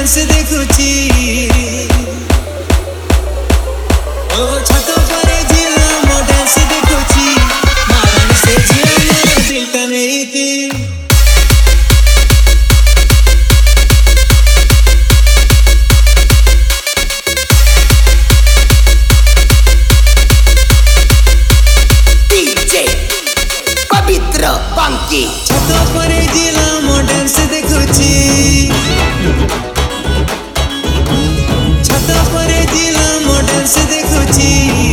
dance देखुची ओ छत पर जिला मो डांस देखुची मारन से जिया दिल का नहीं थी पवित्र पंकी छत पर जिला मो डांस देखुची छत पर जिला मो डांस देखुची